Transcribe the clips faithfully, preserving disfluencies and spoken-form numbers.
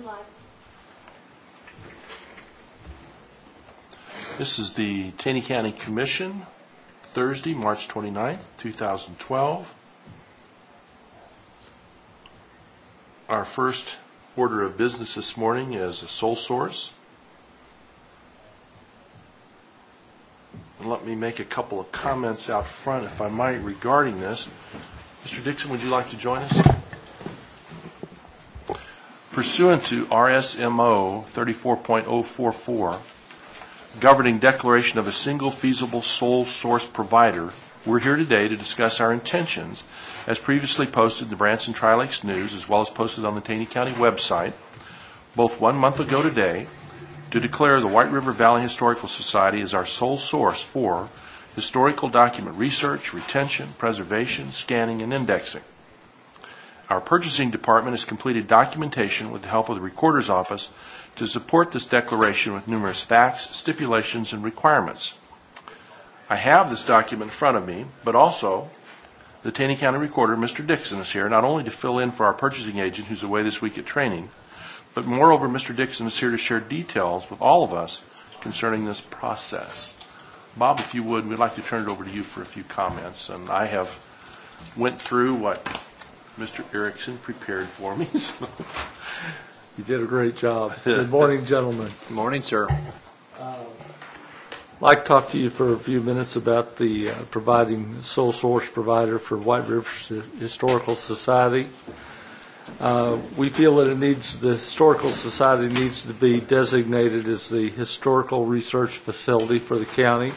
live. This is the Taney County Commission, Thursday, March twenty-ninth, two thousand twelve. Our first order of business this morning is a sole source. And let me make a couple of comments out front, if I might, regarding this. Mister Dixon, would you like to join us? Pursuant to R S M O thirty-four point oh four four, governing declaration of a single feasible sole source provider, we're here today to discuss our intentions, as previously posted in the Branson Tri-Lakes News, as well as posted on the Taney County website, both one month ago today, to declare the White River Valley Historical Society as our sole source for historical document research, retention, preservation, scanning, and indexing. Our purchasing department has completed documentation with the help of the Recorder's Office to support this declaration with numerous facts, stipulations, and requirements. I have this document in front of me, but also the Taney County Recorder, Mister Dixon, is here, not only to fill in for our purchasing agent who's away this week at training, but moreover, Mister Dixon is here to share details with all of us concerning this process. Bob, if you would, we'd like to turn it over to you for a few comments. And I have went through what Mister Erickson prepared for me. So. You did a great job. Good morning, gentlemen. Good morning, sir. Uh, I'd like to talk to you for a few minutes about the uh, providing sole source provider for White River Historical Society. Uh, we feel that it needs, the Historical Society needs to be designated as the historical research facility for the county.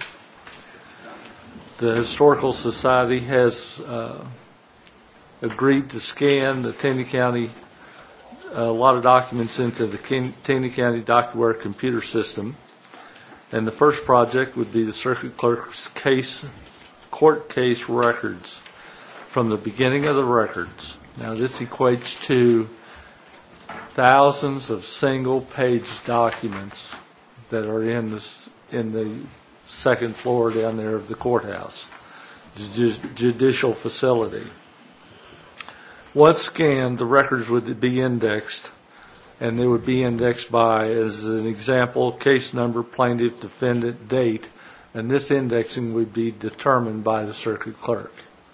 The Historical Society has uh, agreed to scan the Taney County, a lot of documents into the Taney County DocuWare computer system. And the first project would be the circuit clerk's case, court case records from the beginning of the records. Now this equates to thousands of single-page documents that are in this in the second floor down there of the courthouse, the judicial facility. Once scanned, the records would be indexed, and they would be indexed by, as an example, case number, plaintiff, defendant, date, and this indexing would be determined by the circuit clerk.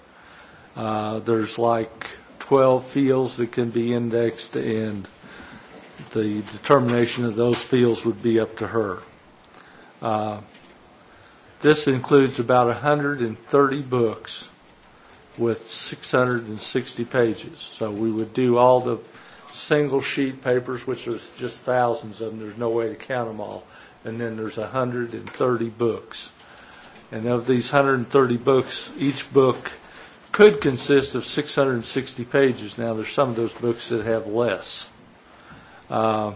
Uh, there's like twelve fields that can be indexed, and the determination of those fields would be up to her. Uh, this includes about one hundred thirty books with six hundred sixty pages. So we would do all the single sheet papers, which was just thousands of them. There's no way to count them all. And then there's one hundred thirty books. And of these one hundred thirty books, each book could consist of six hundred sixty pages. Now, there's some of those books that have less. Uh,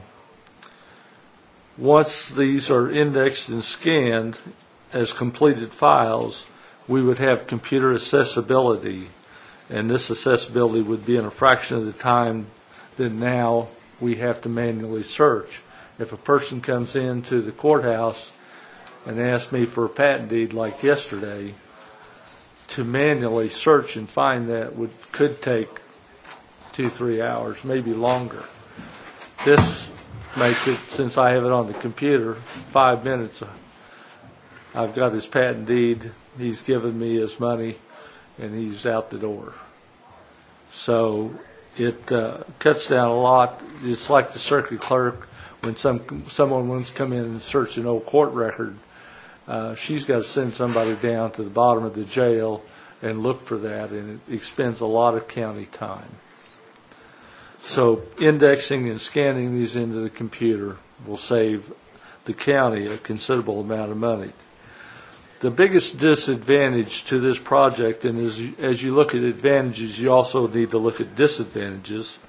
once these are indexed and scanned as completed files, we would have computer accessibility, and this accessibility would be in a fraction of the time that now we have to manually search. If a person comes into the courthouse and asks me for a patent deed like yesterday, to manually search and find that would could take two, three hours, maybe longer. This makes it, since I have it on the computer, five minutes. I've got his patent deed. He's given me his money, and he's out the door. So it uh, cuts down a lot. It's like the circuit clerk when some someone wants to come in and search an old court record. Uh, she's got to send somebody down to the bottom of the jail and look for that, and it expends a lot of county time. So indexing and scanning these into the computer will save the county a considerable amount of money. The biggest disadvantage to this project, and as you, as you look at advantages, you also need to look at disadvantages.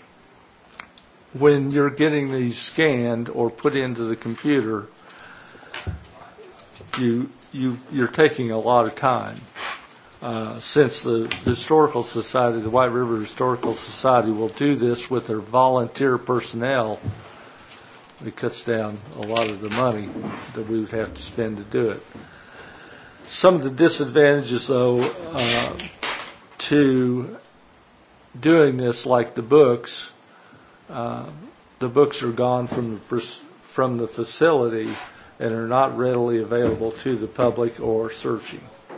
When you're getting these scanned or put into the computer, you, you, you're taking a lot of time. Uh, since the Historical Society, the White River Historical Society, will do this with their volunteer personnel, it cuts down a lot of the money that we would have to spend to do it. Some of the disadvantages, though, uh, to doing this, like the books, uh, the books are gone from the pers- from the facility and are not readily available to the public or searching.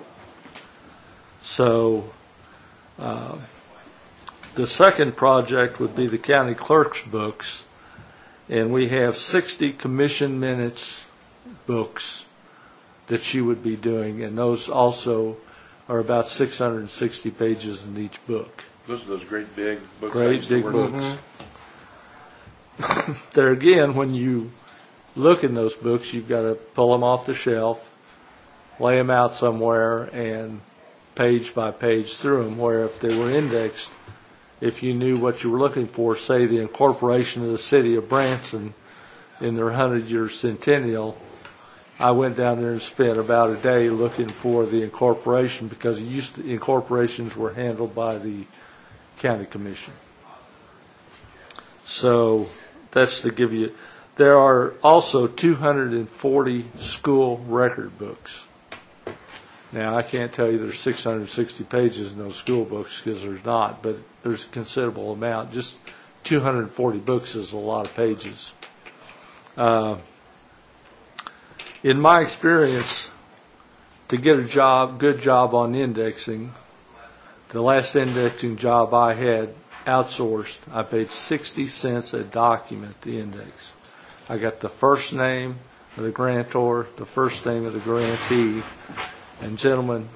So uh, the second project would be the county clerk's books, and we have sixty commission minutes books that she would be doing, and those also are about six hundred sixty pages in each book. Those are those great big books. I Great used to big work books. with. There again, when you look in those books, you've got to pull them off the shelf, lay them out somewhere, and page by page through them, where if they were indexed, if you knew what you were looking for, say the incorporation of the city of Branson in their hundred-year centennial, I went down there and spent about a day looking for the incorporation, because it used to, incorporations were handled by the county commission. So that's to give you. There are also two hundred forty school record books. Now, I can't tell you there's six hundred sixty pages in those school books, because there's not, but there's a considerable amount. Just two hundred forty books is a lot of pages. Uh, in my experience, to get a job, good job on indexing, the last indexing job I had outsourced, I paid sixty cents a document to index. I got the first name of the grantor, the first name of the grantee, and gentlemen,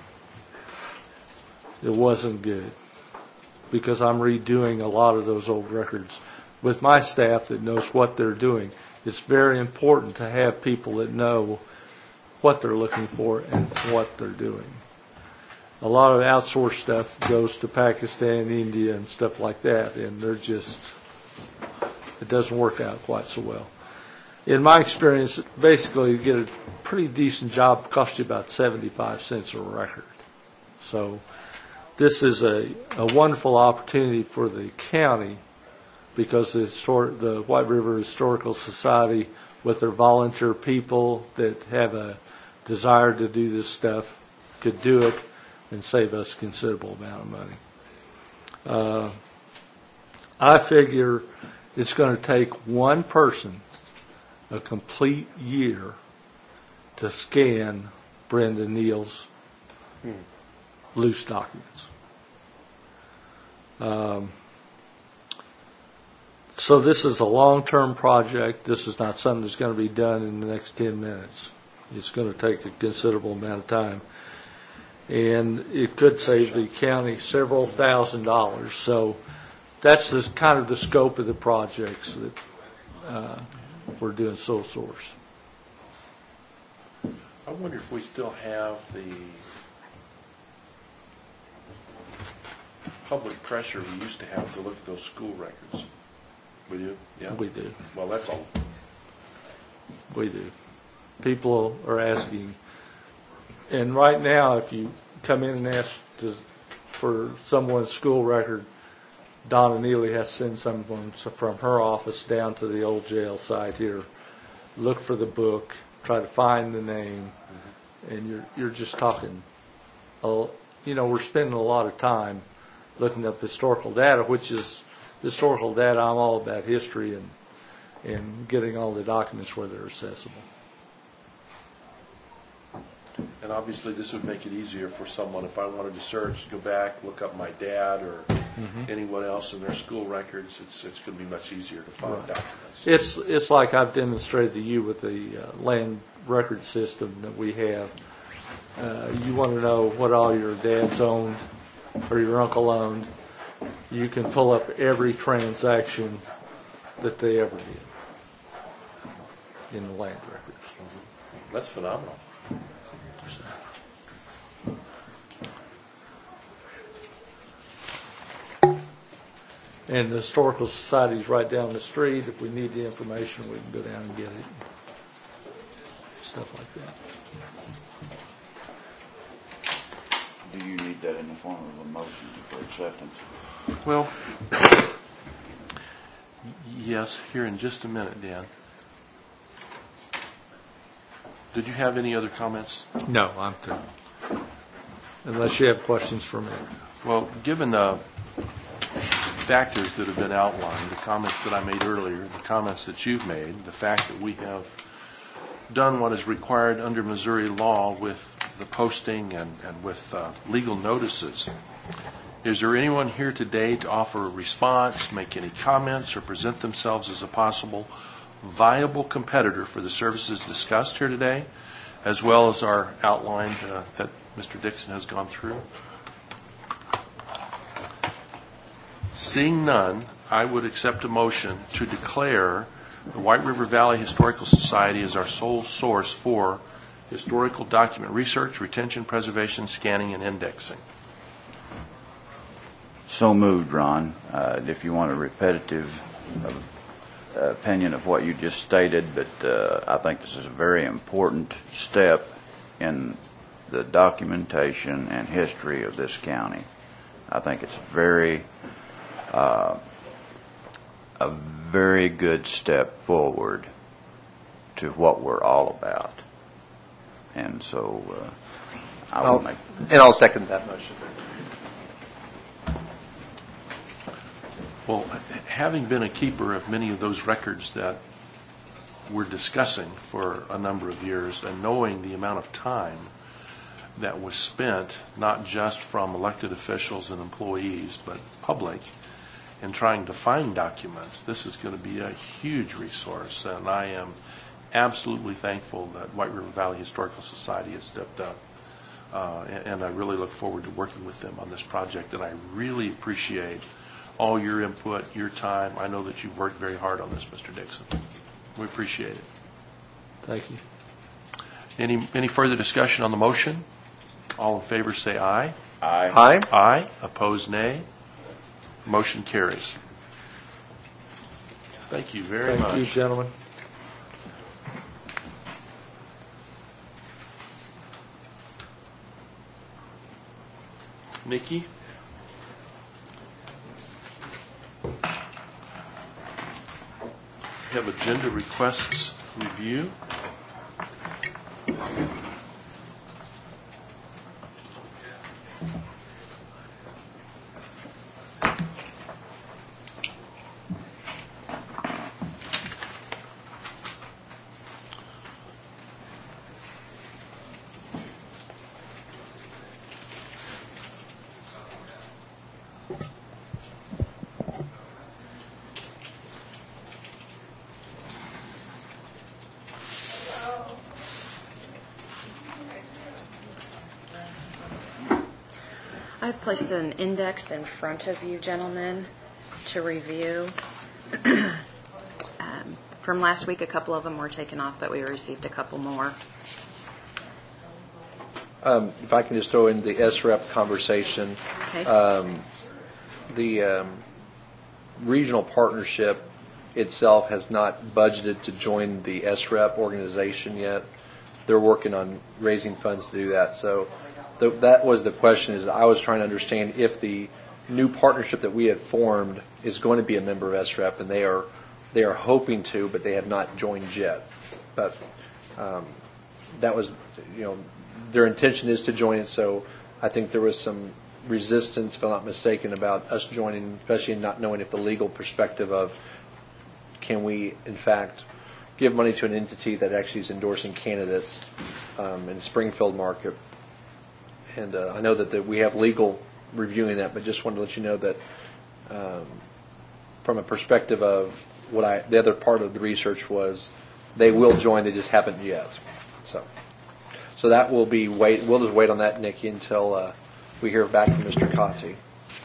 it wasn't good, because I'm redoing a lot of those old records with my staff that knows what they're doing. It's very important to have people that know what they're looking for and what they're doing. A lot of outsourced stuff goes to Pakistan, India, and stuff like that, and they're just, it doesn't work out quite so well. In my experience, basically, you get a pretty decent job, costs you about seventy-five cents a record. So this is a, a wonderful opportunity for the county, because the, histor- the White River Historical Society, with their volunteer people that have a desire to do this stuff, could do it and save us a considerable amount of money. Uh, I figure it's going to take one person a complete year to scan Brenda Neal's hmm. loose documents. Um, so this is a long-term project. This is not something that's going to be done in the next ten minutes. It's going to take a considerable amount of time. And it could save the county several thousand dollars. So that's the kind of the scope of the projects that uh, we're doing sole source. I wonder if we still have the public pressure we used to have to look at those school records. We do? Yeah. We do. Well, that's all. We do. People are asking. And right now, if you come in and ask to, for someone's school record, Donna Neely has to send someone from her office down to the old jail site here, look for the book, try to find the name, mm-hmm. and you're you're just talking. Uh, you know, we're spending a lot of time looking up historical data, which is historical data. I'm all about history and and getting all the documents where they're accessible. And obviously this would make it easier for someone, if I wanted to search, go back, look up my dad or mm-hmm. anyone else in their school records, it's it's going to be much easier to find right. documents. It's it's like I've demonstrated to you with the uh, land record system that we have. Uh, you want to know what all your dads owned or your uncle owned, you can pull up every transaction that they ever did in the land records. Mm-hmm. That's phenomenal. And the Historical Society's right down the street. If we need the information, we can go down and get it. Stuff like that. Do you need that in the form of a motion for acceptance? Well, yes, here in just a minute, Dan. Did you have any other comments? No, I'm through. Unless you have questions for me. Well, given the factors that have been outlined, the comments that I made earlier, the comments that you've made, the fact that we have done what is required under Missouri law with the posting and, and with uh, legal notices. Is there anyone here today to offer a response, make any comments, or present themselves as a possible viable competitor for the services discussed here today, as well as our outline uh, that Mister Dixon has gone through? Seeing none, I would accept a motion to declare the White River Valley Historical Society as our sole source for historical document research, retention, preservation, scanning, and indexing. So moved, Ron. Uh, if you want a repetitive uh, opinion of what you just stated, but uh, I think this is a very important step in the documentation and history of this county. I think it's very, uh, a very good step forward to what we're all about. And so uh, I will I'll, make... And I'll second that motion. Well, having been a keeper of many of those records that we're discussing for a number of years, and knowing the amount of time that was spent, not just from elected officials and employees, but public, in trying to find documents, this is going to be a huge resource. And I am absolutely thankful that White River Valley Historical Society has stepped up. Uh, and, and I really look forward to working with them on this project. And I really appreciate all your input, your time. I know that you've worked very hard on this, Mister Dixon. We appreciate it. Thank you. Any any further discussion on the motion? All in favor say aye. Aye. Aye. Aye. Opposed, nay. Motion carries. Thank you very much. Thank you, gentlemen. Nikki? We have agenda requests review. I've placed an index in front of you, gentlemen, to review. um, from last week, a couple of them were taken off, but we received a couple more. Um, if I can just throw in the S R E P conversation. Okay. Um, the um, regional partnership itself has not budgeted to join the S R E P organization yet. They're working on raising funds to do that. So the, that was the question, is I was trying to understand if the new partnership that we had formed is going to be a member of S R E P, and they are they are hoping to, but they have not joined yet. But um, that was, you know, their intention is to join it, so I think there was some resistance, if I'm not mistaken, about us joining, especially not knowing if the legal perspective of can we, in fact, give money to an entity that actually is endorsing candidates um, in Springfield market. And uh, I know that the, we have legal reviewing that, but just wanted to let you know that um, from a perspective of what I, the other part of the research was they will join, they just haven't yet. So, so that will be wait. We'll just wait on that, Nikki, until uh, we hear back from Mister Cotti.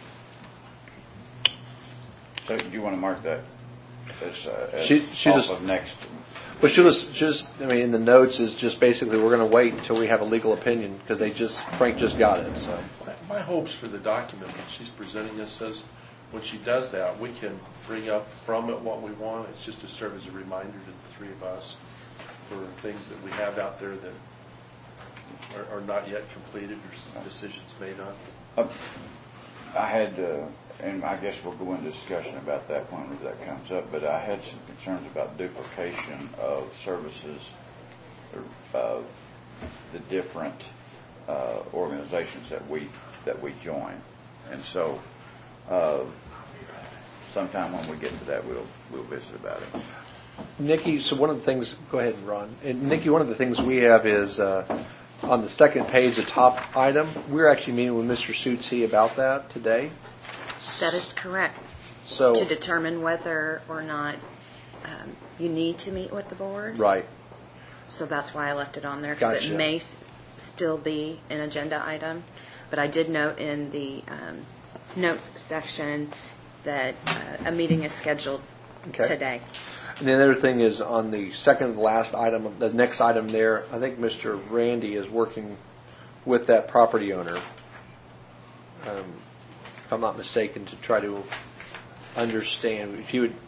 So do you want to mark that as, uh, as She- she off just- of next? But she'll just, just, I mean, in the notes is just basically we're going to wait until we have a legal opinion because they just, Frank just got it. So, My- My hopes for the document that she's presenting us is, when she does that, we can bring up from it what we want. It's just to serve as a reminder to the three of us for things that we have out there that are, are not yet completed or some decisions made on. Uh, I had, uh, and I guess we'll go into discussion about that when that comes up, but I had some concerns about duplication of services of the different uh, organizations that we that we join. And so uh, sometime when we get to that, we'll, we'll visit about it. Nikki, so one of the things, go ahead, Ron. And Nikki, one of the things we have is uh, on the second page, the top item, we're actually meeting with Mister Sutsy about that today. That is correct. So, To determine whether or not um, you need to meet with the board. right. So that's why I left it on there, because Gotcha. it may s- still be an agenda item. But I did note in the um, notes section that uh, a meeting is scheduled Okay. today. And the other thing is on the second to last item, the next item there, I think Mister Randy is working with that property owner, um, if I'm not mistaken, to try to understand. If he would,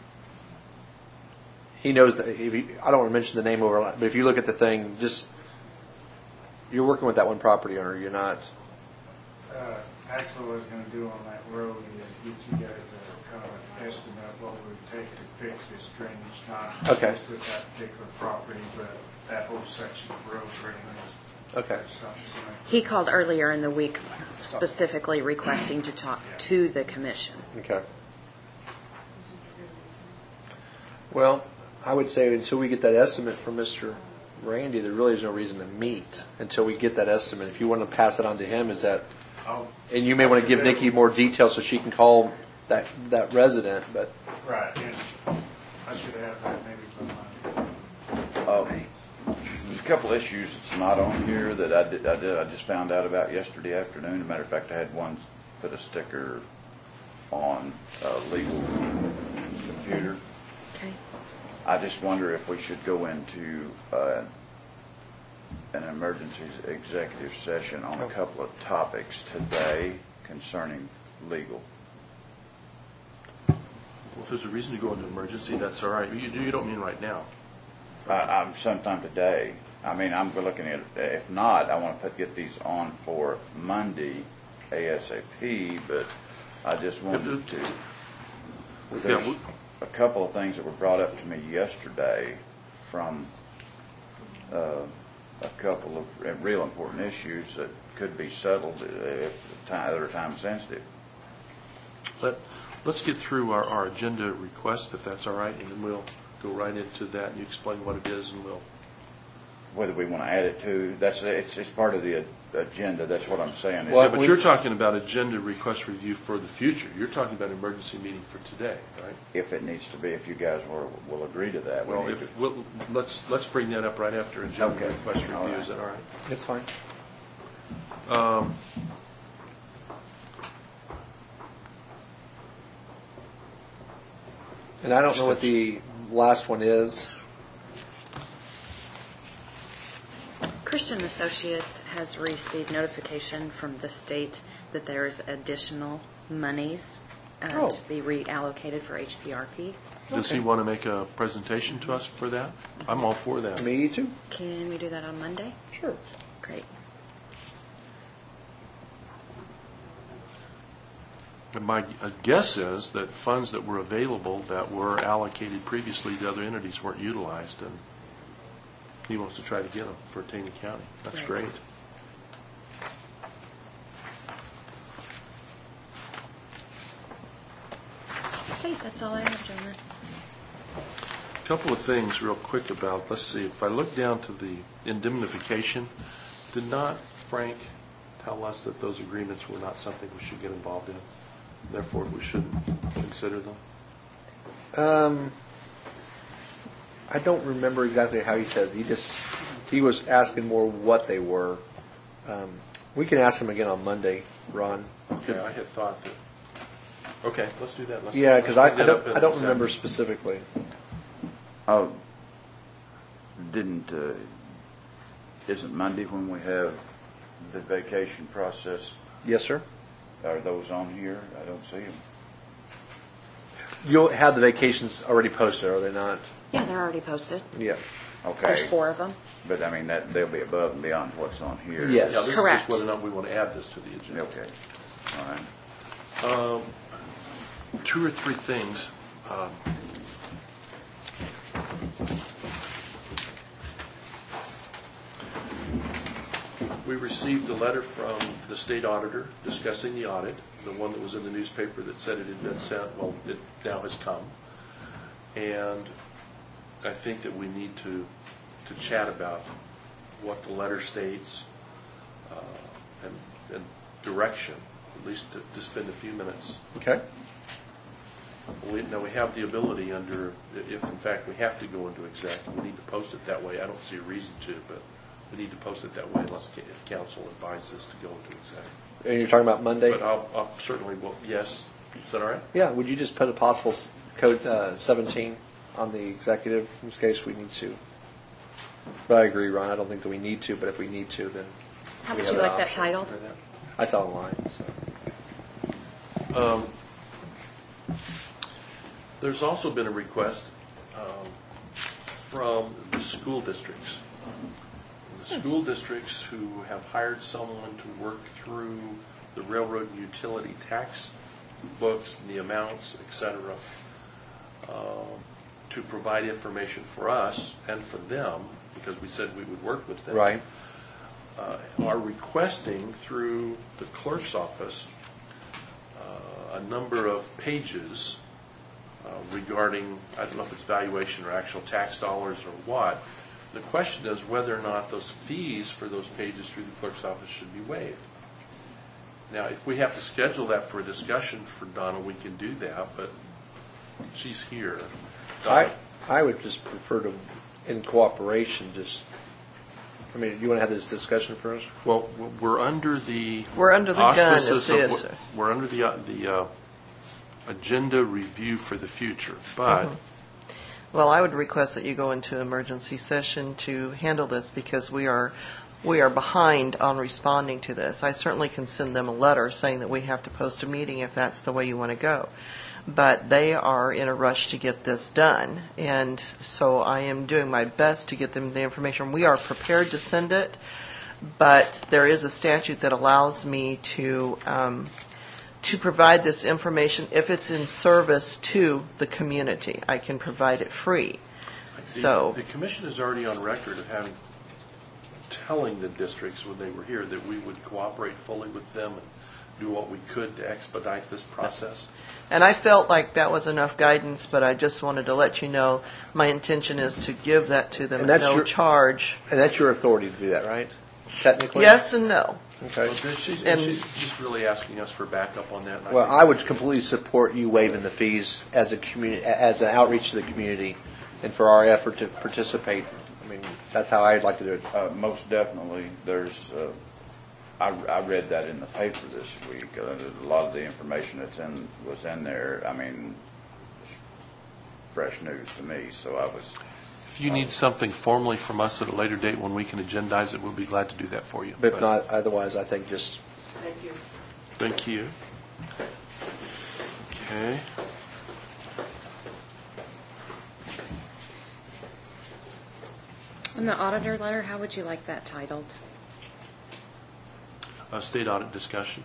he knows that. If he, I don't want to mention the name over, a lot, but if you look at the thing, just you're working with that one property owner. You're not. Uh, Actually, what I was going to do on that road is get you guys a kind of an estimate of what it would take to fix this drainage, not Okay. just with that particular property, but that whole section of road drainage. Okay. Or something, so that- He called earlier in the week specifically requesting to talk to the commission. Okay. Well, I would say until we get that estimate from Mister Randy, there really is no reason to meet until we get that estimate. If you want to pass it on to him, is that, Oh, and you may want to give Nikki more details so she can call that, that resident, but, right, and I should have that maybe by Monday. Um, There's a couple issues that's not on here that I did, I did, I just found out about yesterday afternoon. As a matter of fact, I had one put a sticker on a legal computer. Okay. I just wonder if we should go into uh, an emergency executive session on a couple of topics today concerning legal. Well, if there's a reason to go into emergency, that's all right. You, you don't mean right now. I- I'm sometime today. I mean, I'm looking at, if not, I want to put, get these on for Monday ASAP, but I just wanted to. There's we- a couple of things that were brought up to me yesterday from uh, a couple of real important issues that could be settled if they're time sensitive. Let, let's get through our, our agenda request, if that's all right, and then we'll go right into that, and you explain what it is, and we'll... Whether we want to add it to, that's, it's, it's part of the a- agenda, that's what I'm saying. Well, Yeah, but we- you're talking about agenda request review for the future. You're talking about emergency meeting for today, right? If it needs to be, if you guys will, will agree to that. we Well, need if, to- we'll, let's, let's bring that up right after agenda Okay. request All review. right. Is that all right? it's fine. Um, And I don't know what the last one is. Christian Associates has received notification from the state that there is additional monies uh, Oh. to be reallocated for H P R P. Does he want to make a presentation to us for that? I'm all for that. Me too? Can we do that on Monday? Sure. Great. And my uh, guess is that funds that were available that were allocated previously to other entities weren't utilized, and he wants to try to get them for Taney County. That's Right. great. Okay, that's all I have, gentlemen. A couple of things real quick about, let's see, if I look down to the indemnification, did not Frank tell us that those agreements were not something we should get involved in? Therefore, we shouldn't consider them? Um, I don't remember exactly how he said. He just he was asking more what they were. Um, we can ask him again on Monday, Ron. Okay, I had thought that, okay, let's do that. Let's- Yeah, because I, let's I bring that up don't in I don't December. remember specifically. Oh, didn't, uh, isn't Monday when we have the vacation process? Yes, sir. Are those on here? I don't see them. You'll have the vacations already posted, are they not? Yeah, they're already posted. Yeah. Okay. There's four of them. But I mean, that, they'll be above and beyond what's on here. Yes. Yeah, this is Correct. just whether or not we want to add this to the agenda. Okay. All right. Two or three things. Um, We received a letter from the state auditor this discussing the audit, the one that was in the newspaper that said it had been sent. Well, it now has come. And I think that we need to, to chat about what the letter states uh, and, and direction, at least to, to spend a few minutes. Okay. We, now, we have the ability under, if in fact we have to go into exec, we need to post it that way. I don't see a reason to, but we need to post it that way unless if council advises to go into exec. And you're talking about Monday? But I'll, I'll certainly, will, yes. Is that all right? Yeah, would you just put a possible s- code uh, seventeen on the executive in case we need to? But I agree, Ron, I don't think that we need to, but if we need to, then How we would have you an like that option. titled? I saw online, so. Um, there's also been a request um, from the school districts. The school districts who have hired someone to work through the railroad and utility tax books, and the amounts, et cetera, um, to provide information for us and for them, because we said we would work with them. Right. Uh, are requesting through the clerk's office uh, a number of pages uh, regarding, I don't know if it's valuation or actual tax dollars or what. The question is whether or not those fees for those pages through the clerk's office should be waived. Now, if we have to schedule that for a discussion for Donna, we can do that, but she's here. I, I would just prefer to, in cooperation, just, I mean, you want to have this discussion first? Well, we're under the We're under the gun, auspices as of is. what- We're under the uh, the uh, agenda review for the future, but Well, I would request that you go into emergency session to handle this because we are we are behind on responding to this. I certainly can send them a letter saying that we have to post a meeting if that's the way you want to go. But they are in a rush to get this done, and so I am doing my best to get them the information. We are prepared to send it, but there is a statute that allows me to um, to provide this information if it's in service to the community. I can provide it free. the, So the commission is already on record of having telling the districts when they were here that we would cooperate fully with them and do what we could to expedite this process. And I felt like that was enough guidance, but I just wanted to let you know my intention is to give that to them And at that's no your- charge. And that's your authority to do that, right? Technically? Yes and no. Okay. Well, then she's, And- she's just really asking us for backup on that. and Well, think- I would completely support you waiving the fees as a community, as an outreach to the community, and for our effort to participate. I mean, that's how I'd like to do it. Uh, most definitely, there's, uh, I, I read that in the paper this week. Uh, a lot of the information that's in, was in there, I mean, it's fresh news to me, so I was, If you need something formally from us at a later date when we can agendize it, we'll be glad to do that for you. But if not, otherwise, I think just, Thank you. Thank you. Okay. On the auditor letter, how would you like that titled? Uh, state audit discussion.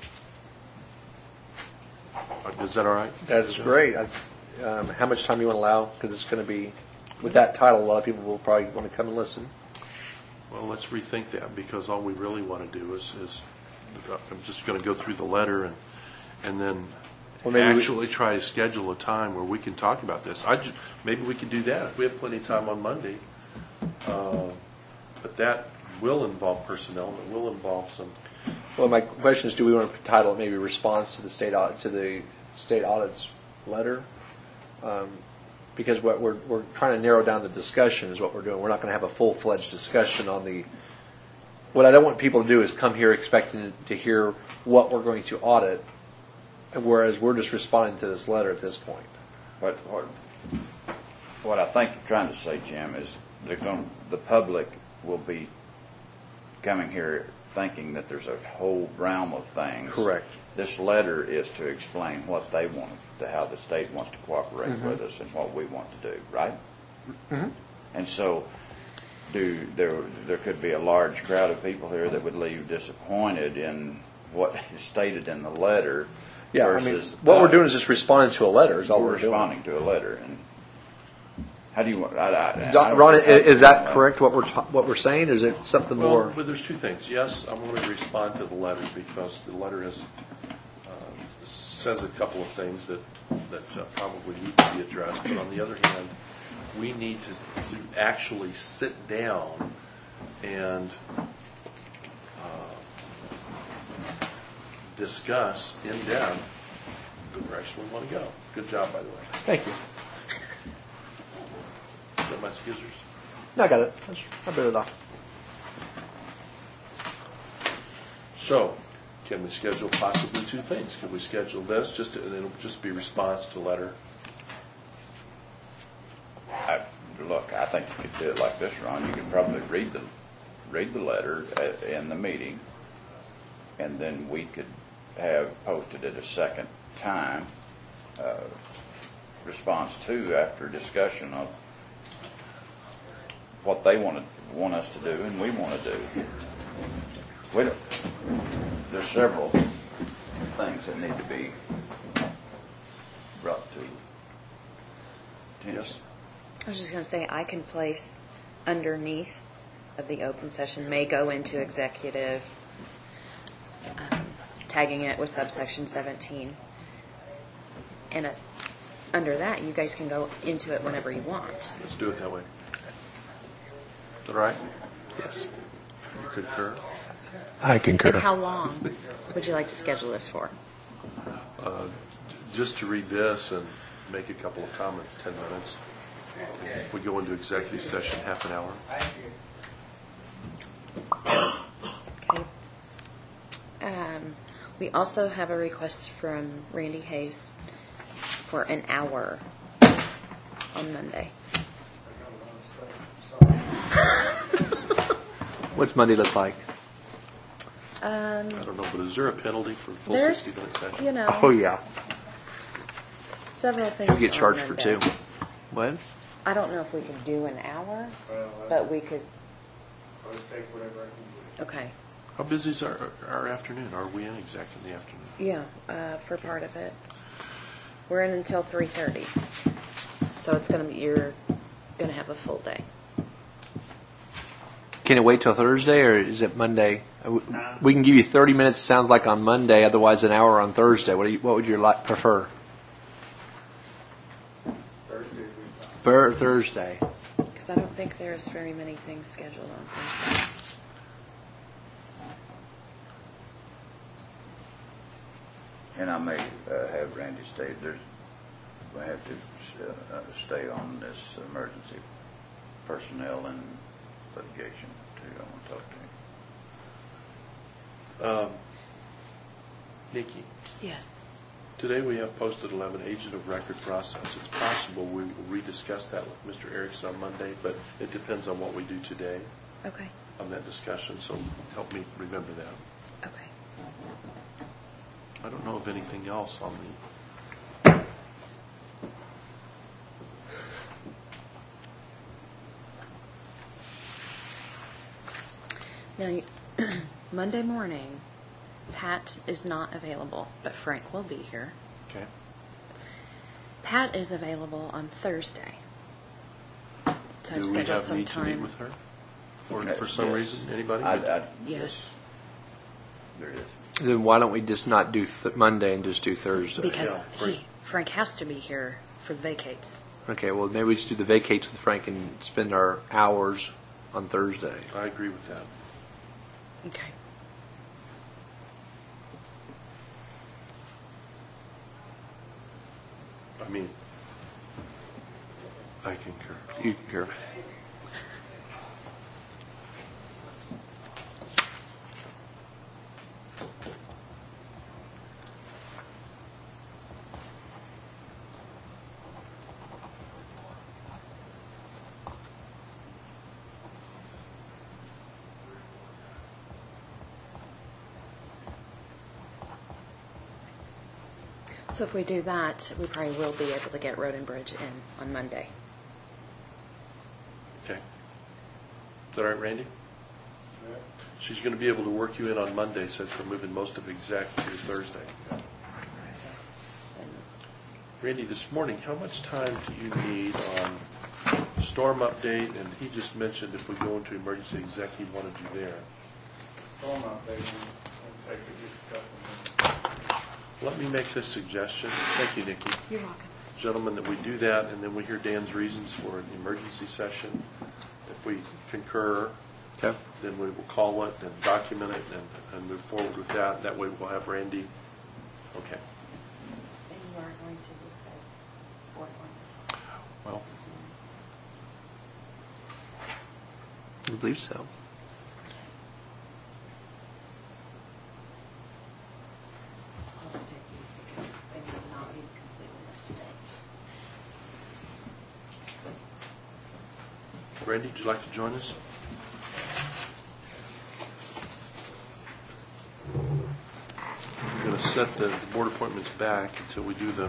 Uh, Is that all right? that is great. I- Um, how much time you want to allow? Because it's going to be, with that title, a lot of people will probably want to come and listen. Well, let's rethink that, because all we really want to do is, is I'm just going to go through the letter and, and then Well, maybe we- actually try to schedule a time where we can talk about this. I ju- maybe we could do that if we have plenty of time on Monday. Uh, But that will involve personnel, and it will involve some, Well, my question is, do we want to title it maybe response to the state audit, to the state audit's letter? Um, because what we're we're trying to narrow down the discussion is what we're doing. We're not going to have a full fledged discussion on the. What I don't want people to do is come here expecting to hear what we're going to audit, whereas we're just responding to this letter at this point. what, what, what I think you're trying to say, Jim, is they're going, the public will be coming here thinking that there's a whole realm of things. Correct. This letter is to explain what they want, to how the state wants to cooperate Mm-hmm. with us and what we want to do, right? Mm-hmm. And so, do there there could be a large crowd of people here that would leave disappointed in what is stated in the letter. Yeah, I mean, versus, what uh, we're doing is just responding to a letter. Is all we're we're doing. responding to a letter, and How do you want, I, I. I Don- don't- Ron, i- is that uh, correct, what we're, ta- what we're saying, or is it something Well, more? but there's two things. Yes, I'm going to respond to the letter because the letter is, uh, says a couple of things that, that uh, probably need to be addressed. But on the other hand, we need to, to actually sit down and uh, discuss in depth the direction we want to go. Good job, by the way. Thank you. Got my scissors? No, I got it. I bit it off. So, can we schedule possibly two things? Can we schedule this, just to, and it'll just be response to letter? I- Look, I think you could do it like this, Ron. You could probably read the, read the letter at- in the meeting, and then we could have posted it a second time, uh, response two after discussion of what they want to, want us to do and we want to do. We don't, there's several things that need to be brought to attention. I was just going to say, I can place underneath of the open session, may go into executive, um, tagging it with subsection seventeen. And uh, under that, you guys can go into it whenever you want. Let's do it that way. Is that all right? Yes. You concur? I concur. And how long would you like to schedule this for? Just to read this and make a couple of comments, ten minutes. If we go into executive session, half an hour. Okay. Um, we also have a request from Randy Hayes for an hour on Monday. What's Monday look like? Um, I don't know, but is there a penalty for full there's, sixty-minute session? you know, Oh, yeah. several things. You'll get on charged for Monday. two. What? I don't know if we could do an hour, Well, but we could. I'll just take whatever I can Okay. How busy is our, our afternoon? Are we in exactly in the afternoon? Yeah, uh, for part of it. We're in until three thirty, so it's gonna be you're gonna have a full day. Can it wait till Thursday, or is it Monday? Uh, w- We can give you thirty minutes, sounds like on Monday, otherwise an hour on Thursday. What do you, what would you like, prefer? do. Thursday, we thought. Bur- Thursday. Because I don't think there's very many things scheduled on Thursday. And I may uh, have Randy stay, there's, we have to uh, uh, stay on this emergency personnel and litigation too. I want to talk to him. Um, Nikki, Yes. today we have posted eleven agent of record process. It's possible we will rediscuss that with Mister Erickson on Monday, but it depends on what we do today Okay. on that discussion, so help me remember that. Okay. I don't know of anything else on the, Now, you- Monday morning, Pat is not available, but Frank will be here. okay? Pat is available on Thursday. So I've Do we scheduled have some need to meet time. with her? For, Okay, for some yes. reason, anybody? I, I, Yes, there it is. Then why don't we just not do th- Monday and just do Thursday? because Yeah, Frank. he, Frank has to be here for the vacates. Okay, well, maybe we just do the vacates with Frank and spend our hours on Thursday. I agree with that. Okay. I mean, I concur. You concur? So if we do that, we probably will be able to get Road and Bridge in on Monday. Okay. Is that all right, Randy? She's going to be able to work you in on Monday since we're moving most of exec to Thursday. And Randy, this morning, how much time do you need on storm update, and he just mentioned if we go into emergency exec, he wanted you there. Storm update, it'll take just a couple minutes. Let me make this suggestion. Thank you, Nikki. You're welcome. Gentlemen, that we do that, and then we hear Dan's reasons for an emergency session. If we concur, Okay. then we will call it and document it and, and move forward with that. That way we'll have Randy. Okay. And you are going to discuss four points. Well, I believe so. I'll just take these because they will not be completely up to date. Randy, would you like to join us? I'm going to set the board appointments back until we do the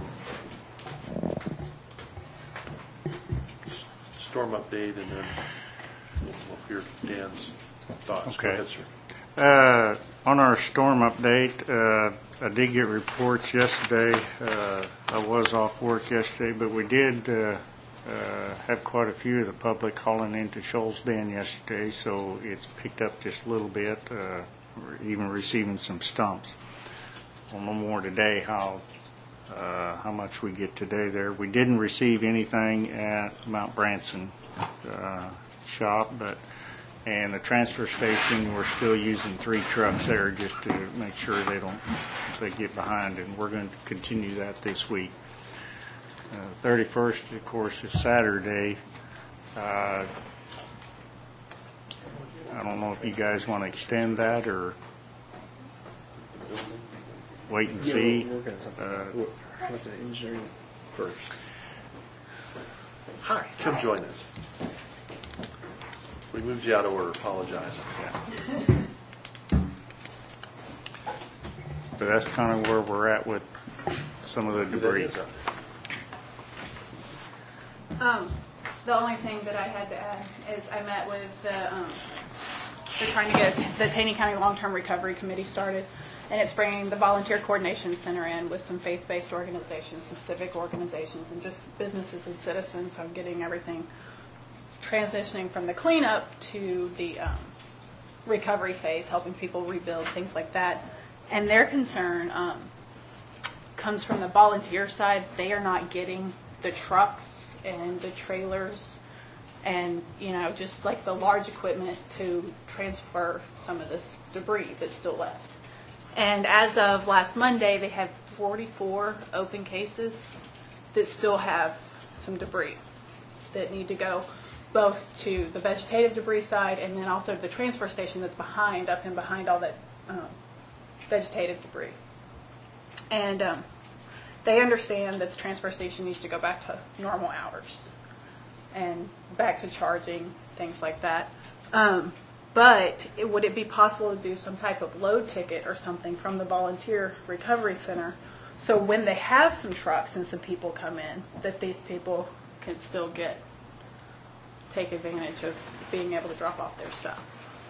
s- storm update, and then we'll we'll hear Dan's thoughts. Go Okay. ahead, sir. Uh, On our storm update, uh, I did get reports yesterday. Uh, I was off work yesterday, but we did uh, uh, have quite a few of the public calling into Shoals Bend yesterday, so it's picked up just a little bit. Uh, We're even receiving some stumps. We'll know more today how uh, how much we get today there. We didn't receive anything at Mount Branson uh, shop, but and the transfer station, we're still using three trucks there just to make sure they don't they get behind, and we're going to continue that this week. Uh, thirty-first, of course, is Saturday. Uh, I don't know if you guys want to extend that or wait and see. We're going Uh, to look at engineering first. Hi. Come join us. We moved you out of order. Apologize. But that's kind of where we're at with some of the debris. Um, the only thing that I had to add is I met with the, um, they're trying to get the Taney County Long-Term Recovery Committee started, and it's bringing the Volunteer Coordination Center in with some faith-based organizations, some civic organizations, and just businesses and citizens on getting everything transitioning from the cleanup to the um, recovery phase, helping people rebuild, things like that. And their concern um, comes from the volunteer side. They are not getting the trucks and the trailers and, you know, just like the large equipment to transfer some of this debris that's still left. And as of last Monday, they have forty-four open cases that still have some debris that need to go both to the vegetative debris side and then also the transfer station that's behind, up and behind all that um, vegetative debris. And um, they understand that the transfer station needs to go back to normal hours and back to charging, things like that. Um, but it, would it be possible to do some type of load ticket or something from the Volunteer Recovery Center so when they have some trucks and some people come in, that these people can still get take advantage of being able to drop off their stuff?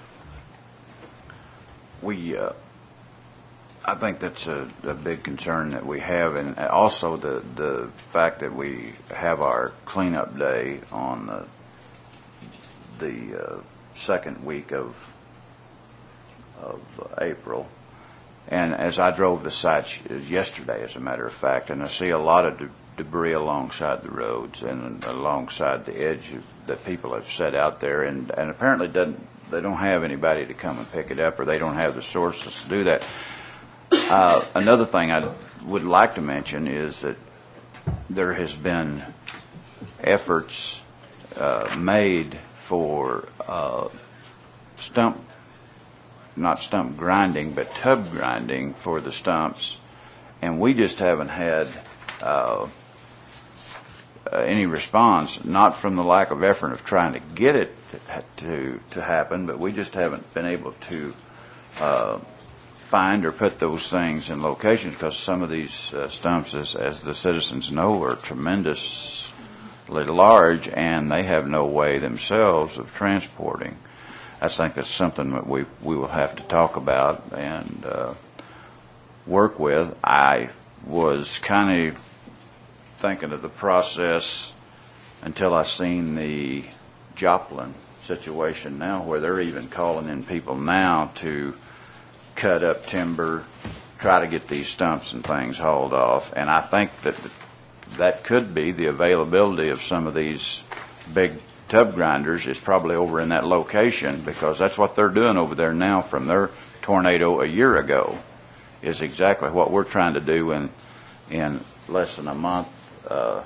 We, uh, I think that's a, a big concern that we have, and also the the fact that we have our cleanup day on the the uh, second week of of April. And as I drove the site yesterday, as a matter of fact, and I see a lot of de- debris alongside the roads and alongside the edge of, that people have set out there, and, and apparently doesn't they don't have anybody to come and pick it up, or they don't have the sources to do that. Uh, another thing I would like to mention is that there has been efforts uh, made for uh, stump, not stump grinding, but tub grinding for the stumps, and we just haven't had uh, uh, any response, not from the lack of effort of trying to get it to to, to happen, but we just haven't been able to uh, find or put those things in locations, because some of these uh, stumps, as, as the citizens know, are tremendously large, and they have no way themselves of transporting. I think that's something that we we will have to talk about and uh, work with. I was kind of thinking of the process until I seen the Joplin situation now, where they're even calling in people now to cut up timber, try to get these stumps and things hauled off. And I think that that could be the availability of some of these big tub grinders is probably over in that location, because that's what they're doing over there now from their tornado a year ago, is exactly what we're trying to do in in less than a month uh,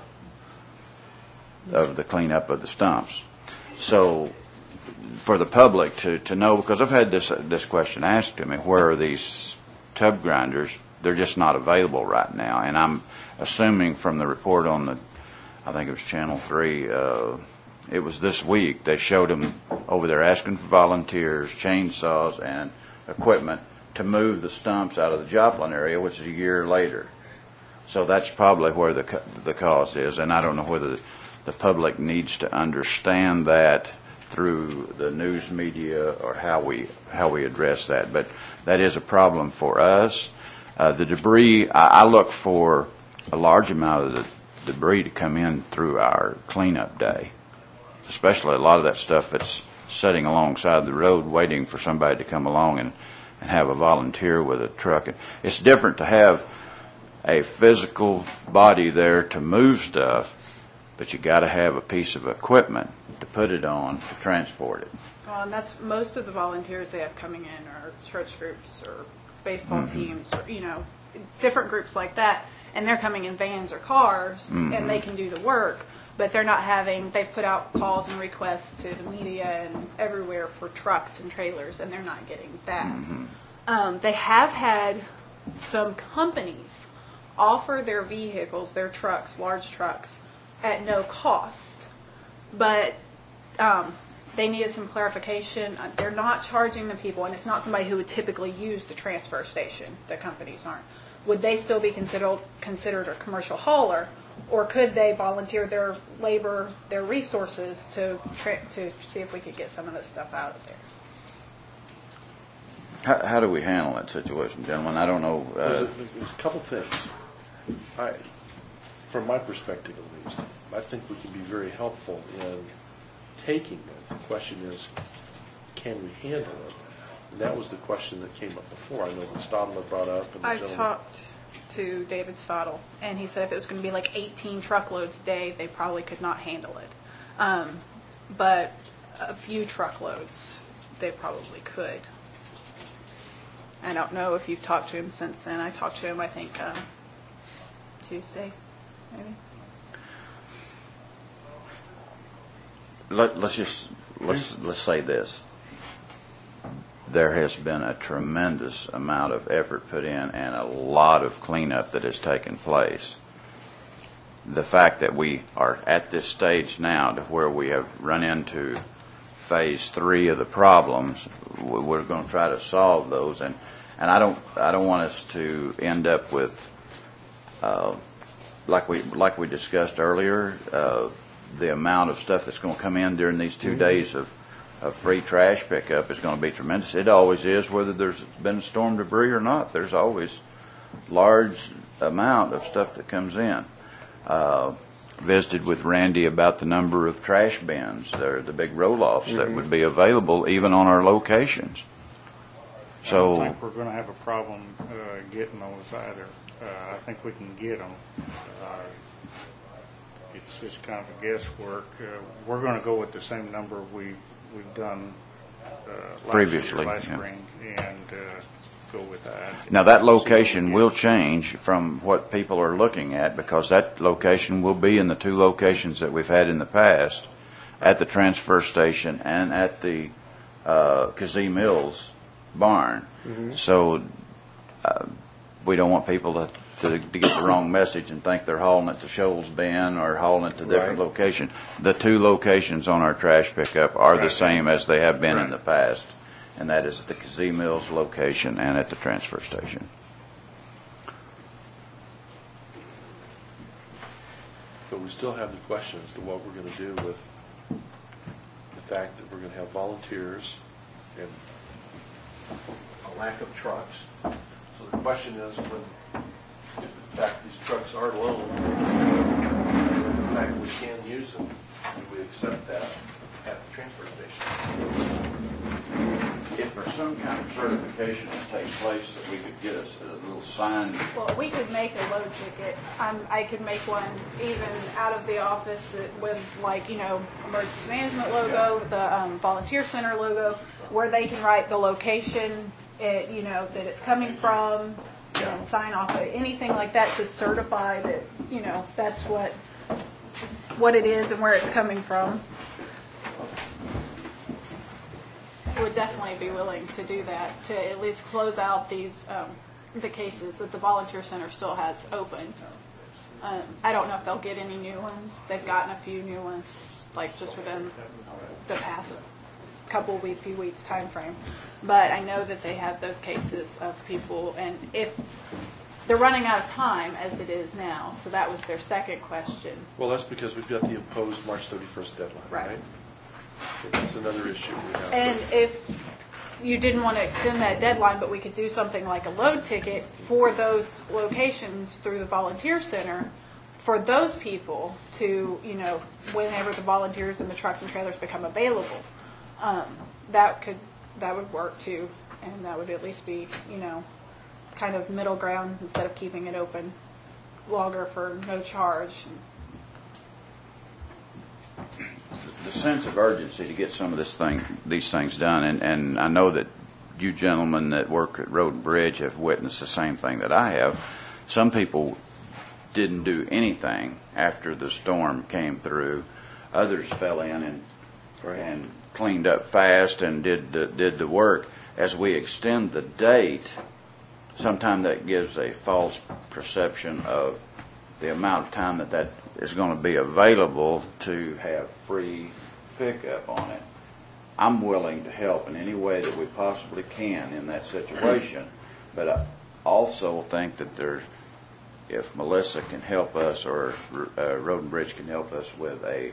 of the cleanup of the stumps. So for the public to, to know, because I've had this this question asked to me, where are these tub grinders? They're just not available right now. And I'm assuming from the report on the, I think it was Channel three, uh, it was this week, they showed them over there asking for volunteers, chainsaws, and equipment to move the stumps out of the Joplin area, which is a year later. So that's probably where the the cause is, and I don't know whether the, the public needs to understand that through the news media or how we how we address that. But that is a problem for us. Uh, the debris, I, I look for a large amount of the debris to come in through our cleanup day, especially a lot of that stuff that's sitting alongside the road waiting for somebody to come along and, and have a volunteer with a truck. It's different to have a physical body there to move stuff, but you got to have a piece of equipment to put it on to transport it. Well, and that's most of the volunteers they have coming in are church groups or baseball mm-hmm. teams or, you know, different groups like that. And they're coming in vans or cars, mm-hmm. and they can do the work, but they're not having, they've put out calls and requests to the media and everywhere for trucks and trailers, and they're not getting that. Mm-hmm. Um, they have had some companies offer their vehicles, their trucks, large trucks, at no cost. But um, they needed some clarification. They're not charging the people, and it's not somebody who would typically use the transfer station. The companies aren't. Would they still be considered considered a commercial hauler, or could they volunteer their labor, their resources to tra- to see if we could get some of this stuff out of there? How, how do we handle that situation, gentlemen? I don't know. Uh, there's, a, there's a couple things. I, from my perspective at least, I think we can be very helpful in taking it. The question is, can we handle it? And that was the question that came up before. I know that Stadler brought up. And I talked to David Stadl, and he said if it was going to be like eighteen truckloads a day, they probably could not handle it. Um, but a few truckloads, they probably could. I don't know if you've talked to him since then. I talked to him, I think, uh, Tuesday, maybe. Let, let's just let's let's say this. There has been a tremendous amount of effort put in and a lot of cleanup that has taken place. The fact that we are at this stage now to where we have run into phase three of the problems, we're going to try to solve those. And, and I don't I don't want us to end up with, uh, like we like we discussed earlier, uh, the amount of stuff that's going to come in during these two mm-hmm. days of of free trash pickup is going to be tremendous. It always is, whether there's been storm debris or not. There's always large amount of stuff that comes in. Uh, visited with Randy about the number of trash bins, or the big roll-offs mm-hmm. that would be available even on our locations. So I don't think we're going to have a problem uh, getting those either. Uh, I think we can get them. Uh, it's just kind of a guesswork. Uh, we're going to go with the same number we we've done uh, last previously, year, last yeah. spring, and uh, go with that. Now that location will change from what people are looking at, because that location will be in the two locations that we've had in the past, at the transfer station and at the uh, Kazee Mills barn. Mm-hmm. So uh, we don't want people to, to to get the wrong message and think they're hauling it to Shoals Bend or hauling it to different Right. location. The two locations on our trash pickup are Right. the same as they have been Right. in the past, and that is at the Kazee Mills location and at the transfer station. But we still have the question as to what we're going to do with the fact that we're going to have volunteers and a lack of trucks. So the question is, when, if in fact these trucks are loaned, if in fact we can use them, accept that at the transfer station. If there's some kind of certification that takes place, that we could get us a little sign. Well, we could make a load ticket. Um, I could make one even out of the office that with, like, you know, emergency management logo, the um, volunteer center logo, where they can write the location, it, you know, that it's coming from, and sign off it, anything like that to certify that, you know, that's what what it is and where it's coming from. Would definitely be willing to do that to at least close out these um, the cases that the volunteer center still has open. Um, I don't know if they'll get any new ones. They've gotten a few new ones, like just within the past couple week, few weeks time frame. But I know that they have those cases of people, and if they're running out of time as it is now, so that was their second question. Well, that's because we've got the imposed March thirty-first deadline, right? Right. That's another issue we have. And if you didn't want to extend that deadline, but we could do something like a load ticket for those locations through the volunteer center for those people to, you know, whenever the volunteers and the trucks and trailers become available, um, that could that would work too, and that would at least be, you know, kind of middle ground instead of keeping it open longer for no charge. The sense of urgency to get some of this thing, these things done, and, and I know that you gentlemen that work at Road and Bridge have witnessed the same thing that I have. Some people didn't do anything after the storm came through. Others fell in and Right. and cleaned up fast and did the, did the work. As we extend the date, sometimes that gives a false perception of the amount of time that that is going to be available to have free pickup on it. I'm willing to help in any way that we possibly can in that situation, but I also think that there, if Melissa can help us or uh, Road and Bridge can help us with a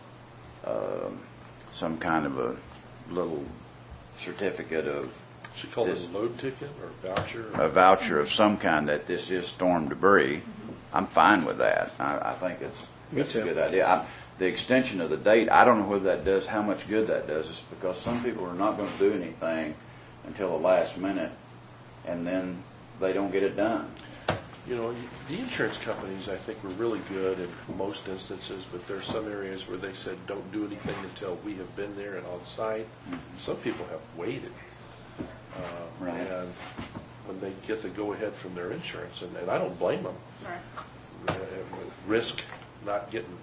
um, some kind of a little certificate of Should call it this- a load ticket or voucher? a voucher of some kind that this is storm debris, I'm fine with that. I, I think it's, Me it's a too. good idea. I, the extension of the date, I don't know whether that does, how much good that does. It's because some people are not going to do anything until the last minute, and then they don't get it done. You know, the insurance companies, I think, were really good in most instances, but there are some areas where they said, don't do anything until we have been there and on site. Some people have waited. Uh, Right. And when they get the go-ahead from their insurance, and, and I don't blame them, Right. uh, risk not getting.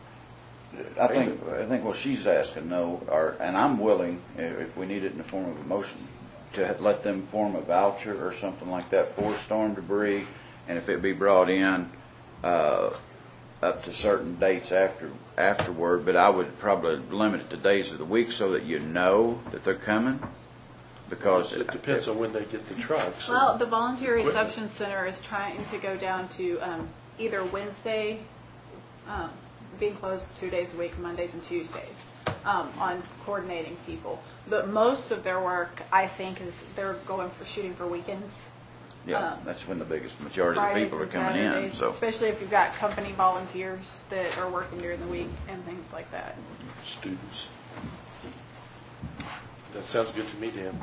I think, I think what she's asking, though, are, and I'm willing, if we need it in the form of a motion, to let them form a voucher or something like that for storm debris, and if it be brought in uh, up to certain dates after afterward, but I would probably limit it to days of the week so that you know that they're coming, because It depends on when they get the trucks. Well, the Volunteer Reception Center is trying to go down to um, either Wednesday, um, being closed two days a week, Mondays and Tuesdays, um, on coordinating people. But most of their work, I think, is they're going for shooting for weekends. yeah, um, that's when the biggest majority of the Fridays people are and coming in. Saturdays, So especially if you've got company volunteers that are working during the week and things like that. Students. That sounds good to me, Dan.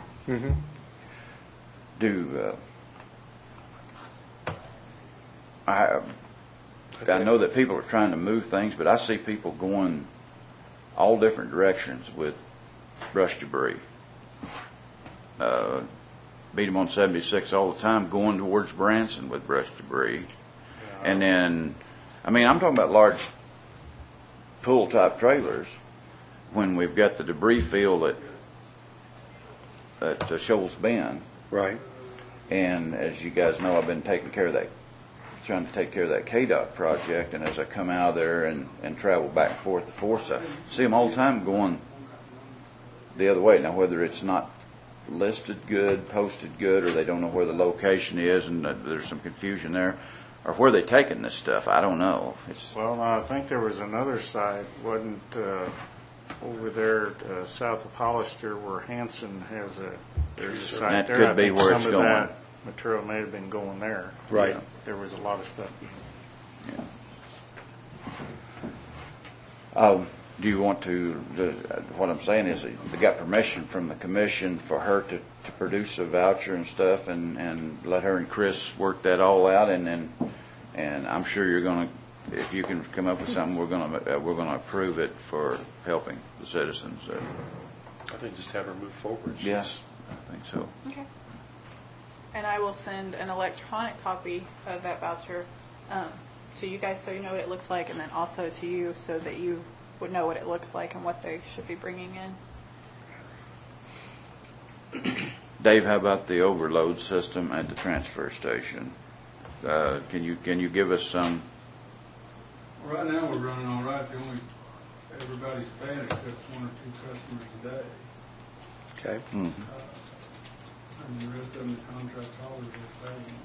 do uh, I? I know that people are trying to move things, but I see people going all different directions with brush debris. Uh, beat them on seventy-six all the time, going towards Branson with brush debris. And then, I mean, I'm talking about large pull-type trailers when we've got the debris field at, at uh, Shoals Bend. Right. And as you guys know, I've been taking care of that, trying to take care of that K D O T project. And as I come out of there and, and travel back and forth to Forsyth, I see them all the time going the other way. Now, whether it's not listed good, posted good, or they don't know where the location is, and uh, there's some confusion there, or where they taking this stuff, I don't know. It's Well, I think there was another site, wasn't uh, over there uh, south of Hollister where Hanson has a, there's a site That there. could I be think where some it's of going. that material may have been going there. Right. Yeah. There was a lot of stuff. Um, do you want to, the- what I'm saying is, they got permission from the commission for her to, to produce a voucher and stuff, and, and let her and Chris work that all out, and then, and I'm sure you're gonna, if you can come up with something, we're gonna, uh, we're gonna approve it for helping the citizens. uh, I think just have her move forward. Yes, I think so. Okay. And I will send an electronic copy of that voucher um, to you guys so you know what it looks like, and then also to you so that you would know what it looks like and what they should be bringing in. Dave, how about the overload system at the transfer station? Uh, Can you, can you give us some, Right now, we're running all right. The only, everybody's paying except one or two customers a day. Okay. mhm. Uh, And the rest of them, the contract haulers are paying.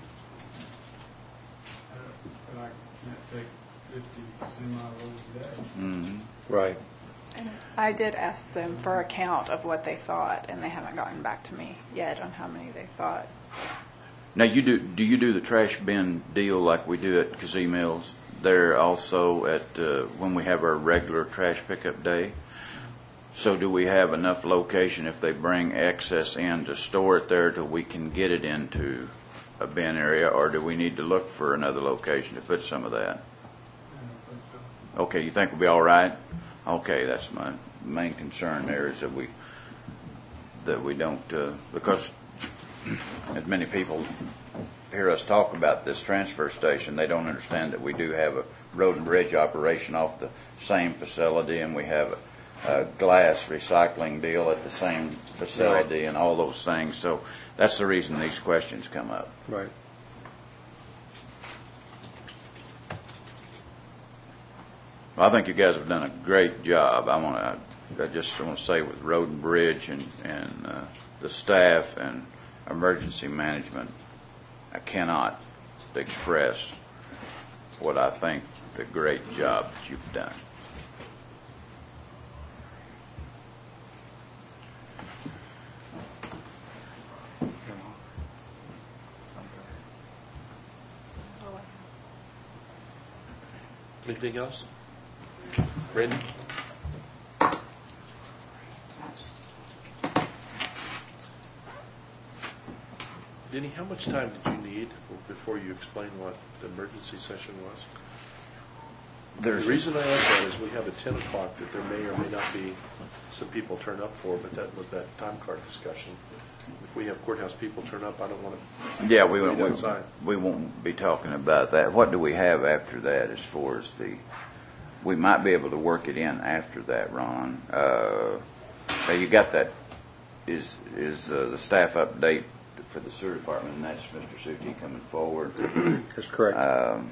Uh, But I can't take fifty semi-loads a day. Mhm. Right. And I did ask them for a count of what they thought, and they haven't gotten back to me yet on how many they thought. Now, you do, do you do the trash bin deal like we do at Cazimills? There also at, uh, when we have our regular trash pickup day? So do we have enough location if they bring excess in to store it there till we can get it into a bin area, or do we need to look for another location to put some of that? I don't think so. Okay, you think we'll be all right? Okay, that's my main concern there, is that we, that we don't, uh, because as many people hear us talk about this transfer station, they don't understand that we do have a road and bridge operation off the same facility, and we have a, a glass recycling deal at the same facility, and all those things. So that's the reason these questions come up. Right. Well, I think you guys have done a great job. I want to, I just want to say with Road and Bridge and, and uh, the staff and emergency management, I cannot express what I think the great job that you've done. That's all I have. Anything else? Randy? Denny, how much time did you need before you explained what the emergency session was? There's The reason I ask that is we have a ten o'clock that there may or may not be some people turn up for, but that was that time card discussion. If we have courthouse people turn up, I don't want to. Yeah, we won't, Wait outside. we won't be talking about that. What do we have after that as far as the, we might be able to work it in after that, Ron. Uh, now you got that, is, is uh, the staff update for the sewer department, and that's Mister Suti coming forward. That's correct. Um,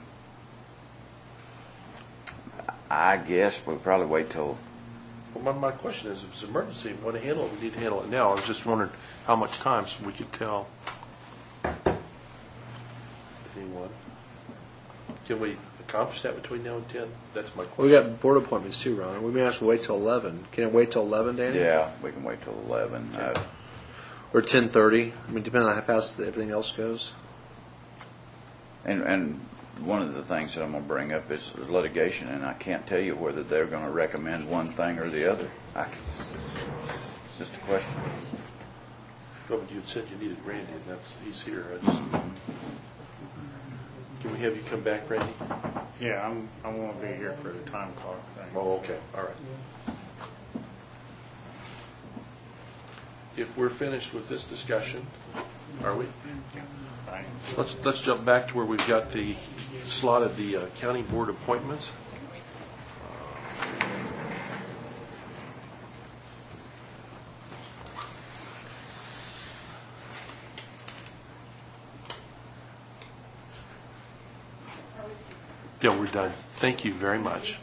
I guess we'll probably wait till, Well, my, my question is, if it's an emergency, we want to handle it, we need to handle it now. I was just wondering how much time so we could tell anyone. Can we accomplish that between now and ten? That's my question. Well, we got board appointments too, Ron. We may have to wait till eleven. Can it wait till eleven, Danny? yeah, we can wait till eleven. Uh, Or ten thirty? I mean, depending on how fast everything else goes. And, and one of the things that I'm going to bring up is litigation, and I can't tell you whether they're going to recommend one thing or the other. I can, it's just a question. No, but you had said you needed Randy, and that's, he's here. I just, can we have you come back, Randy? Yeah, I'm, I won't be here for the time clock thing. Oh, okay, all right. If we're finished with this discussion, are we? Fine. Let's, let's jump back to where we've got the, slotted the uh, county board appointments. Yeah, we're done. Thank you very much.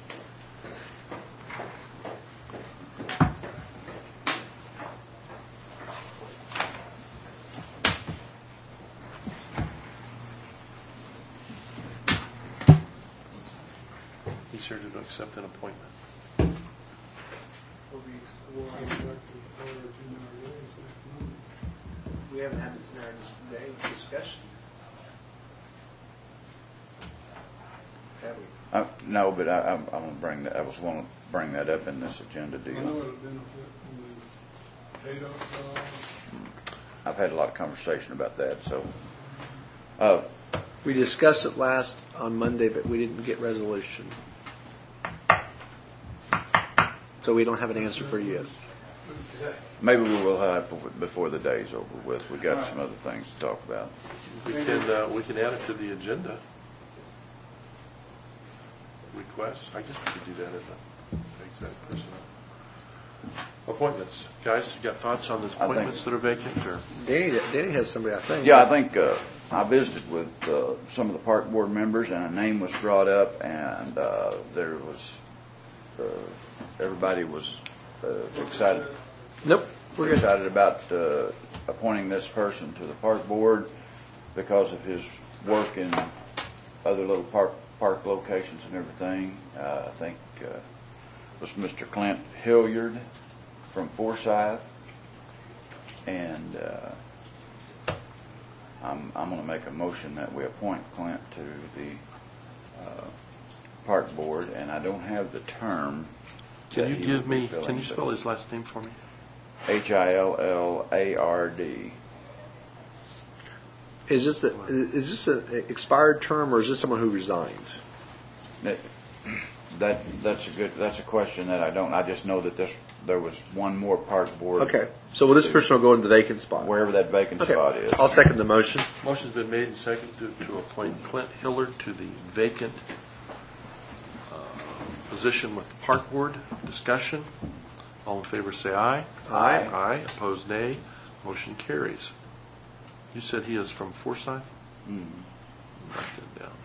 He's here to accept an appointment. We haven't had this in our day discussion. Have we? Uh, No, but I, I'm, I'm gonna bring that, I was wanting to bring that up in this agenda I know deal. it'll benefit from the K D O T, uh, I've had a lot of conversation about that, so. Uh, We discussed it last on Monday, but we didn't get resolution. So we don't have an answer for you yet. maybe we will have it before the day's over with. We got some other things to talk about. We can, uh, we can add it to the agenda. Requests, I guess we could do that in the exec personnel. Appointments, guys, you got thoughts on the think- appointments that are vacant, or? Danny, Danny has somebody, I think. Yeah, I think, uh, I visited with, uh, some of the park board members and a name was brought up and, uh, there was, uh, everybody was, uh, excited. Nope, we're good. Excited about, uh, appointing this person to the park board because of his work in other little park, park locations and everything. Uh, I think, uh, it was Mister Clint Hilliard from Forsyth. And, uh, I'm, I'm going to make a motion that we appoint Clint to the uh, park board, and I don't have the term. Can that you he give will be me, filling, can you so- spell his last name for me? H I L L A R D. Is this, a, is this an expired term or is this someone who resigned? That, that that's a good, that's a question that I don't, I just know that this, there was one more park board. Okay, so will this person will go into the vacant spot? Wherever that vacant Okay, spot is. I'll second the motion. Motion's been made and seconded to, to appoint Clint Hillard to the vacant uh, position with the park board. Discussion. All in favor say aye. Aye. Aye. Opposed, nay. Motion carries. You said he is from Forsyth? Mm. Write that down.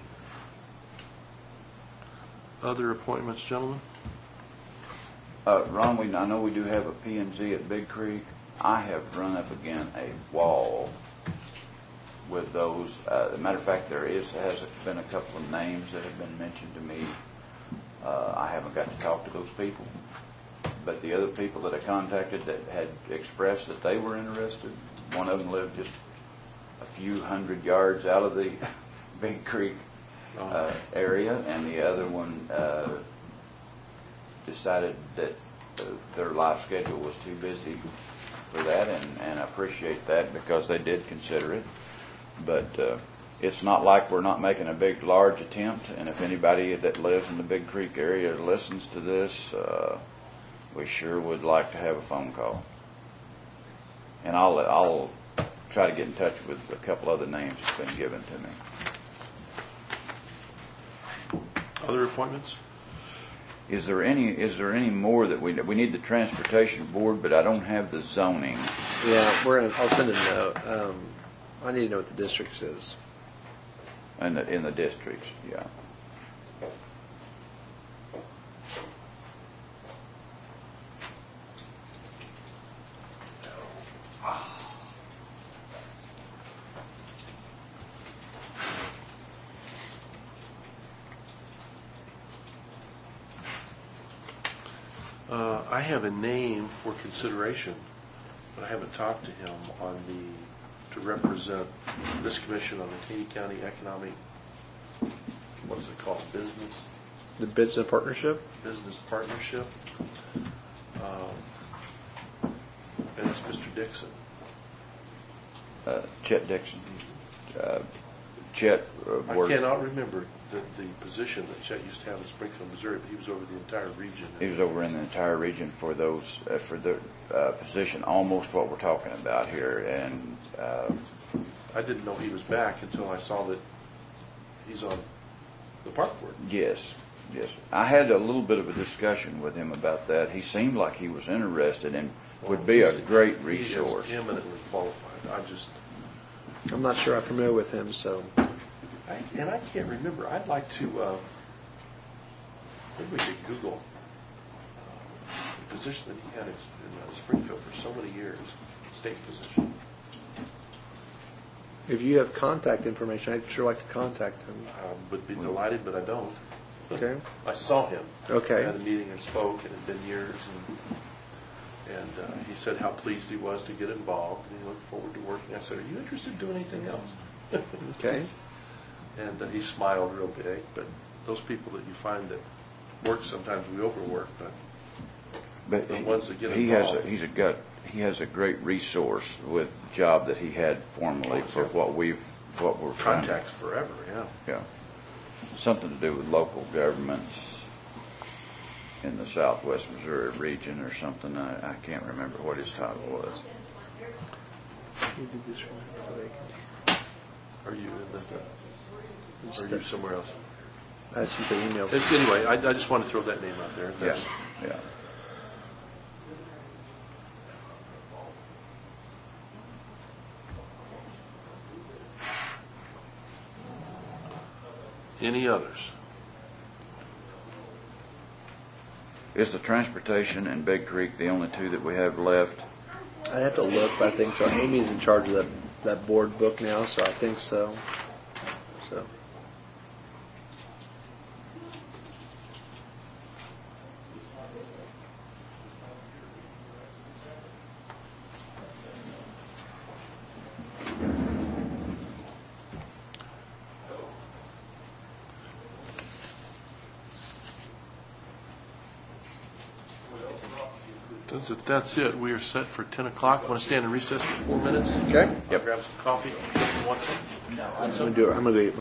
Other appointments, gentlemen? Uh, Ron, we, I know we do have a P and Z at Big Creek. I have run up again a wall with those. Uh, as a matter of fact, there is, has been a couple of names that have been mentioned to me. Uh, I haven't got to talk to those people. But the other people that I contacted that had expressed that they were interested, one of them lived just a few hundred yards out of the Big Creek uh, area, and the other one uh, decided that uh, their life schedule was too busy for that, and, and I appreciate that because they did consider it. But uh, it's not like we're not making a big, large attempt, and if anybody that lives in the Big Creek area listens to this, uh, we sure would like to have a phone call. And I'll, I'll try to get in touch with a couple other names that's been given to me. Other appointments? Is there any, is there any more that we, we need the transportation board, but I don't have the zoning. Yeah, we're gonna, I'll send a note. Um, I need to know what the district is. In the, in the districts, yeah. Uh, I have a name for consideration, but I haven't talked to him on the, to represent this commission on the Taney County Economic, what's it called, business, The business partnership? business partnership. Um, And it's Mister Dixon. Uh, Chet Dixon. Uh, Chet, uh, I board- cannot remember the, the position that Chet used to have in Springfield, Missouri, but he was over the entire region. he was over in the entire region for those, uh, for the uh, position, almost what we're talking about here. And uh, I didn't know he was back until I saw that he's on the park board. yes, yes. I had a little bit of a discussion with him about that. He seemed like he was interested and would be a He's- great He resource. is eminently qualified. I just, I'm not sure I'm familiar with him, so. I, and I can't remember. I'd like to, uh, maybe we could Google uh, the position that he had in in, uh, Springfield for so many years, state position. If you have contact information, I'd sure like to contact him. I would be delighted, but I don't. Okay. I saw him. Okay. Had a meeting and spoke, and it had been years, and, and uh, he said how pleased he was to get involved, and he looked forward to working. I said, are you interested in doing anything else? Okay. And uh, he smiled real big, but those people that you find that work, sometimes we overwork, but But the he- ones that get he has, a- involved. he's a gut, he has a great resource with the job that he had formerly for what we've, what we're trying to. Contacts forever, yeah. Yeah. Something to do with local governments in the southwest Missouri region or something. I, I can't remember what his title was. Are you in the, are you somewhere else? I sent the email. If- Anyway, I, I just want to throw that name out there. Yeah, yeah. Any others? Is the transportation and Big Creek the only two that we have left? I have to look, but I think so. Amy's in charge of that, that board book now, so I think so. So. If that's it, we are set for ten o'clock. Want to stand in recess for four minutes? Okay. Grab some coffee. Want some? I'm gonna do it. I'm gonna go eat